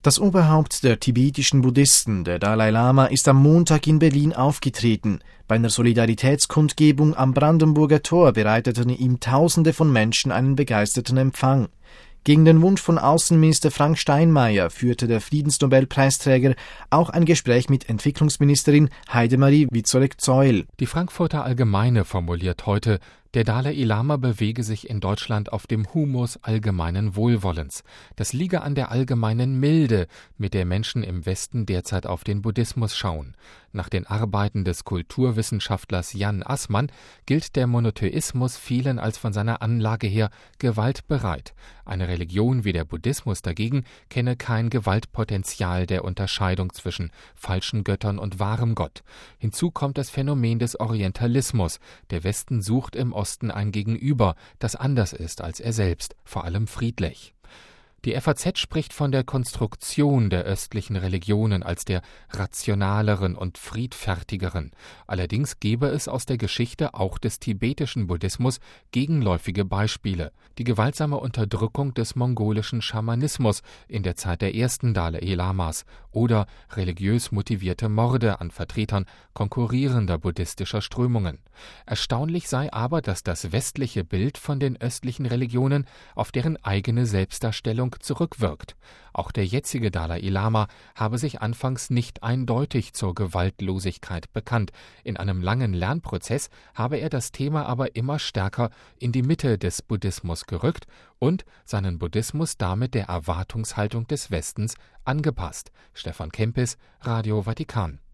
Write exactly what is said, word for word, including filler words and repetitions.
Das Oberhaupt der tibetischen Buddhisten, der Dalai Lama, ist am Montag in Berlin aufgetreten. Bei einer Solidaritätskundgebung am Brandenburger Tor bereiteten ihm Tausende von Menschen einen begeisterten Empfang. Gegen den Wunsch von Außenminister Frank Steinmeier führte der Friedensnobelpreisträger auch ein Gespräch mit Entwicklungsministerin Heidemarie Wieczorek-Zeul. Die Frankfurter Allgemeine formuliert heute, der Dalai Lama bewege sich in Deutschland auf dem Humus allgemeinen Wohlwollens. Das liege an der allgemeinen Milde, mit der Menschen im Westen derzeit auf den Buddhismus schauen. Nach den Arbeiten des Kulturwissenschaftlers Jan Assmann gilt der Monotheismus vielen als von seiner Anlage her gewaltbereit. Eine Religion wie der Buddhismus dagegen kenne kein Gewaltpotenzial der Unterscheidung zwischen falschen Göttern und wahrem Gott. Hinzu kommt das Phänomen des Orientalismus. Der Westen sucht im Osten ein Gegenüber, das anders ist als er selbst, vor allem friedlich. Die F A Z spricht von der Konstruktion der östlichen Religionen als der rationaleren und friedfertigeren. Allerdings gebe es aus der Geschichte auch des tibetischen Buddhismus gegenläufige Beispiele. Die gewaltsame Unterdrückung des mongolischen Schamanismus in der Zeit der ersten Dalai Lamas oder religiös motivierte Morde an Vertretern konkurrierender buddhistischer Strömungen. Erstaunlich sei aber, dass das westliche Bild von den östlichen Religionen auf deren eigene Selbstdarstellung zurückwirkt. Auch der jetzige Dalai Lama habe sich anfangs nicht eindeutig zur Gewaltlosigkeit bekannt. In einem langen Lernprozess habe er das Thema aber immer stärker in die Mitte des Buddhismus gerückt und seinen Buddhismus damit der Erwartungshaltung des Westens angepasst. Stefan Kempis, Radio Vatikan.